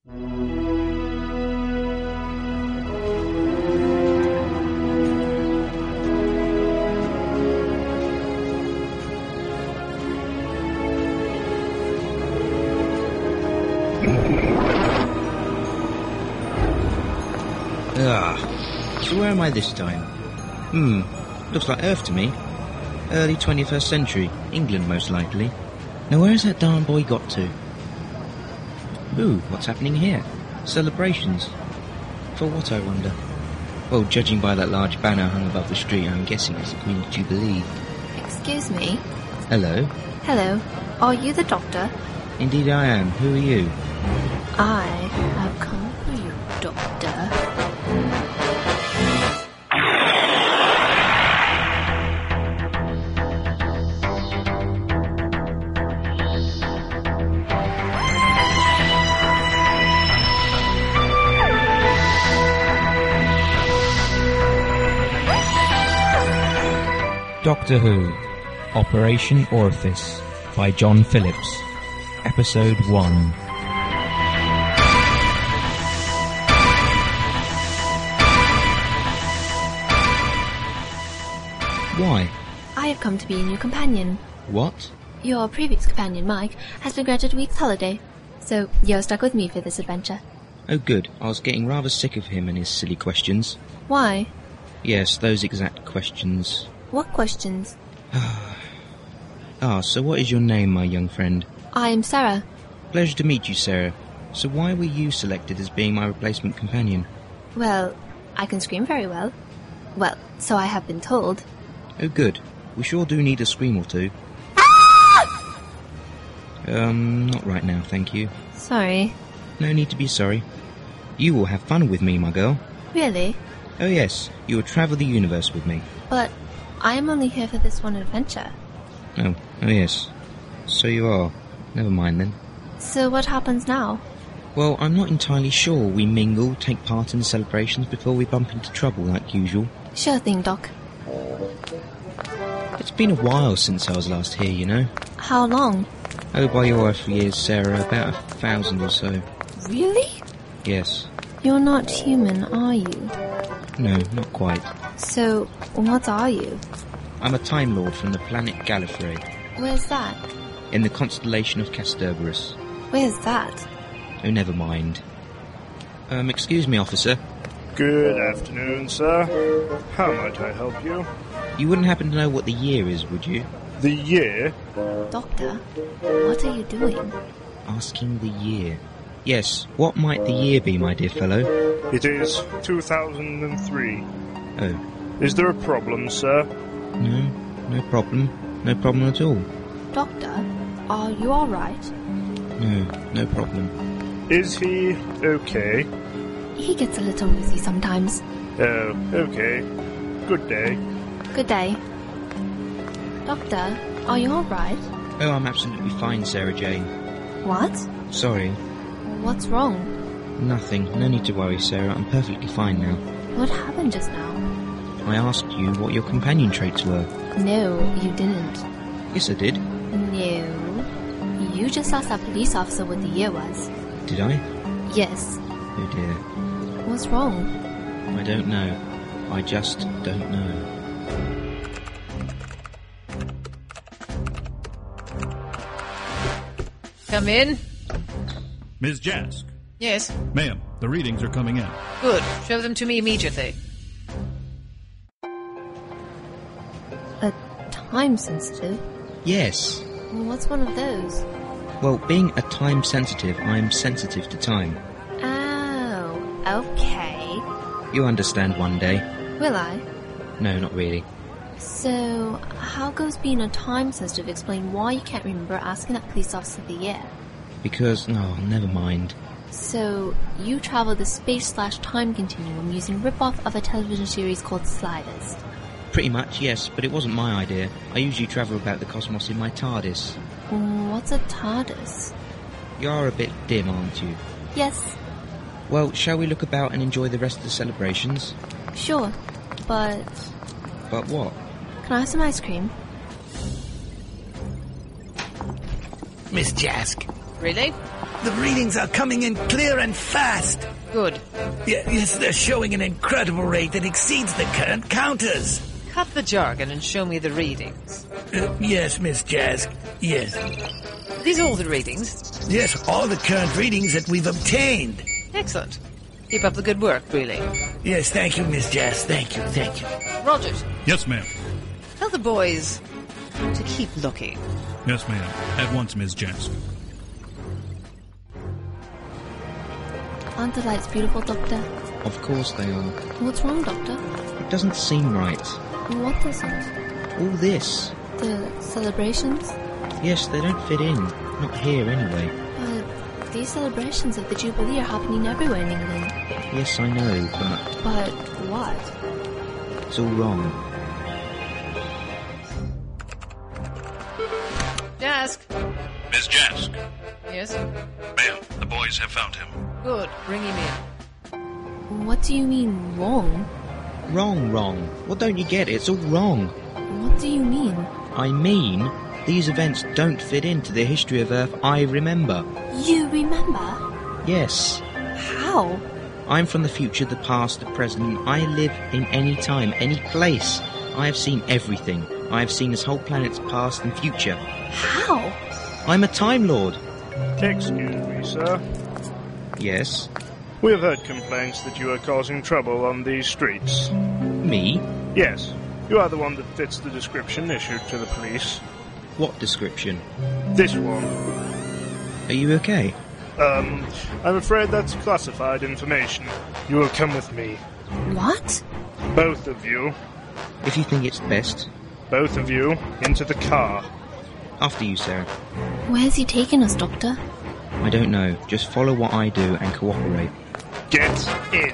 So where am I this time? Looks like Earth to me. Early 21st century, England most likely. Now where has that darn boy got to? Ooh, what's happening here? Celebrations. For what, I wonder? Well, judging by that large banner hung above the street, I'm guessing it's the Queen's Jubilee. Excuse me? Hello? Hello. Are you the doctor? Indeed I am. Who are you? I have come for you, Doctor. Doctor Who, Operation Orifice by John Phillips, Episode 1. Why? I have come to be a new companion. What? Your previous companion, Mike, has been granted a week's holiday, so you're stuck with me for this adventure. Oh good, I was getting rather sick of him and his silly questions. Why? Yes, those exact questions. What questions? So what is your name, my young friend? I am Sarah. Pleasure to meet you, Sarah. So why were you selected as being my replacement companion? Well, I can scream very well. Well, so I have been told. Oh good, we sure do need a scream or two. Not right now, thank you. Sorry. No need to be sorry. You will have fun with me, my girl. Really? Oh yes, you will travel the universe with me. But I am only here for this one adventure. Oh yes. So you are. Never mind then. So what happens now? Well, I'm not entirely sure. We mingle, take part in the celebrations before we bump into trouble like usual. Sure thing, Doc. It's been a while since I was last here, you know. How long? Oh, by your earthly years, Sarah, about 1,000 or so. Really? Yes. You're not human, are you? No, not quite. So, what are you? I'm a Time Lord from the planet Gallifrey, Where's that? in the constellation of Castorberus. Where's that? Oh, never mind. Excuse me, officer. Good afternoon, sir. How might I help you? You wouldn't happen to know what the year is, would you? The year? Doctor, what are you doing? Asking the year. Yes, what might the year be, my dear fellow? It is 2003. Oh, Is there a problem, sir? no problem. No problem at all. Doctor, are you alright? No problem. Is he okay? He gets a little woozy sometimes. Oh, okay. Good day. Good day. Doctor, are you alright? Oh, I'm absolutely fine, Sarah Jane. What? Sorry. What's wrong? Nothing. No need to worry, Sarah. I'm perfectly fine now. What happened just now? I asked you what your companion traits were. No, you didn't. Yes, I did. No. You just asked that police officer what the year was. Did I? Yes. Oh dear. What's wrong? I don't know. I just don't know. Come in. Ms. Jask. Yes. Ma'am, the readings are coming in. Good. Show them to me immediately. A time sensitive? Yes. What's one of those? Well, being a time sensitive, I'm sensitive to time. Oh, okay. You'll understand one day. Will I? No, not really. So, how goes being a time sensitive explain why you can't remember asking that police officer the year? Because, never mind. So, you travel the space/time continuum using rip-off of a television series called Sliders. Pretty much, yes, but it wasn't my idea. I usually travel about the cosmos in my TARDIS. What's a TARDIS? You're a bit dim, aren't you? Yes, Well, shall we look about and enjoy the rest of the celebrations? sure, but But what? can I have some ice cream? Miss Jask, Really? the readings are coming in clear and fast. Good. Yes, they're showing an incredible rate that exceeds the current counters. Cut the jargon and show me the readings. Yes, Miss Jask. Yes. These are all the readings? Yes, all the current readings that we've obtained. Excellent. Keep up the good work, really. Yes, thank you, Miss Jask. Thank you. Rogers. Yes, ma'am. Tell the boys to keep looking. Yes, ma'am. At once, Ms. Jask. Aren't the lights beautiful, Doctor? Of course they are. What's wrong, Doctor? It doesn't seem right. What doesn't? All this. The celebrations? Yes, they don't fit in. Not here, anyway. But these celebrations of the Jubilee are happening everywhere in England. Yes, I know, but... But what? It's all wrong. Jask. Ms. Jask. Yes? Ma'am, the boys have found him. Good. Bring him in. What do you mean, wrong? Wrong. What don't you get? It's all wrong. What do you mean? I mean, these events don't fit into the history of Earth I remember. You remember? Yes. How? I'm from the future, the past, the present. I live in any time, any place. I have seen everything. I have seen this whole planet's past and future. How? I'm a Time Lord. Excuse me, sir. Yes. We have heard complaints that you are causing trouble on these streets. Me? Yes, you are the one that fits the description issued to the police. What description? This one. Are you okay? I'm afraid that's classified information. You will come with me. What? Both of you. If you think it's best. Both of you into the car. After you, Sarah. Where's he taking us, Doctor? I don't know. Just follow what I do and cooperate. Get in.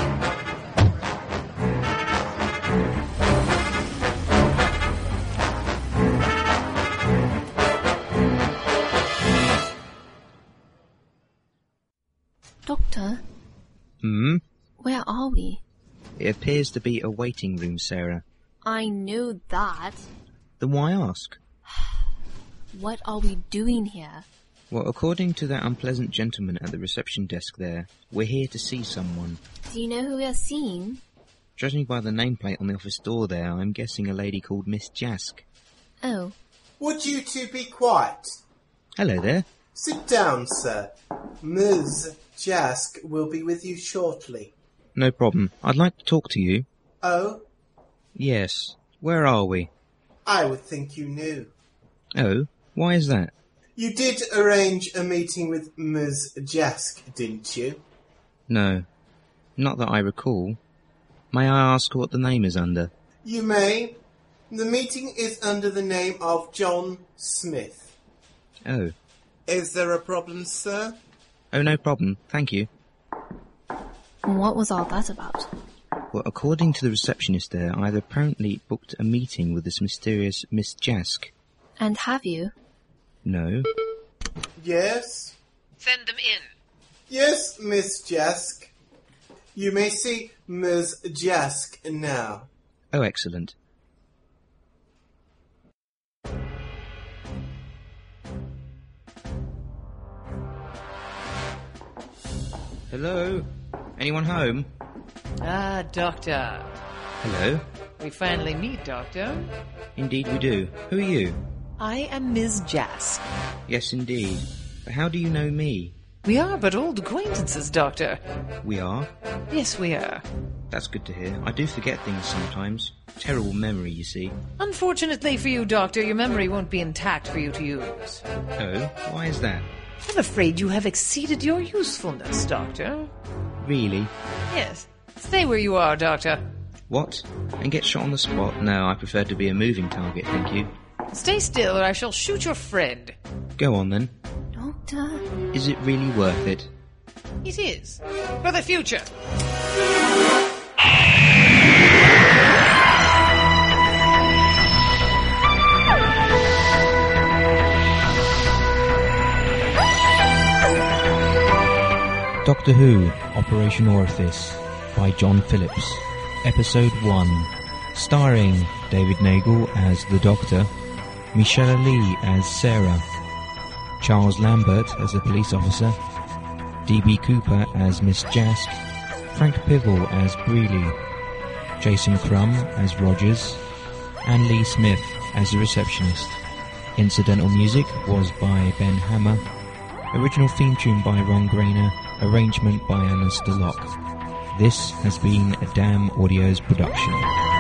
Doctor? Where are we? It appears to be a waiting room, Sarah. I knew that. Then why ask? What are we doing here? Well, according to that unpleasant gentleman at the reception desk there, we're here to see someone. Do you know who we are seeing? Judging by the nameplate on the office door there, I'm guessing a lady called Miss Jask. Oh. Would you two be quiet? Hello there. Sit down, sir. Ms. Jask will be with you shortly. No problem. I'd like to talk to you. Oh? Yes. Where are we? I would think you knew. Oh? Why is that? You did arrange a meeting with Ms. Jask, didn't you? No. Not that I recall. May I ask what the name is under? You may. The meeting is under the name of John Smith. Oh. Is there a problem, sir? Oh, no problem. Thank you. What was all that about? Well, according to the receptionist there, I've apparently booked a meeting with this mysterious Miss Jask. And have you? No. Yes? Send them in. Yes, Miss Jask. You may see Ms. Jask now. Oh, excellent. Hello? Anyone home? Ah, Doctor. Hello? We finally meet, Doctor. Indeed we do. Who are you? I am Ms. Jask. Yes, indeed. But how do you know me? We are but old acquaintances, Doctor. We are? Yes, we are. That's good to hear. I do forget things sometimes. Terrible memory, you see. Unfortunately for you, Doctor, your memory won't be intact for you to use. Oh? Why is that? I'm afraid you have exceeded your usefulness, Doctor. Really? Yes. Stay where you are, Doctor. What? And get shot on the spot? No, I prefer to be a moving target, thank you. Stay still or I shall shoot your friend. Go on then. Doctor? Is it really worth it? It is. For the future. Doctor Who, Operation Orifice, by John Phillips. Episode 1. Starring David Nagel as the Doctor, Michelle Lee as Sarah, Charles Lambert as a police officer, D.B. Cooper as Miss Jask, Frank Pivel as Breeley, Jason Crumb as Rogers, and Lee Smith as the receptionist. Incidental music was by Ben Hammer. Original theme tune by Ron Grainer. Arrangement by Anna Stalock. This has been a Damn Audios production.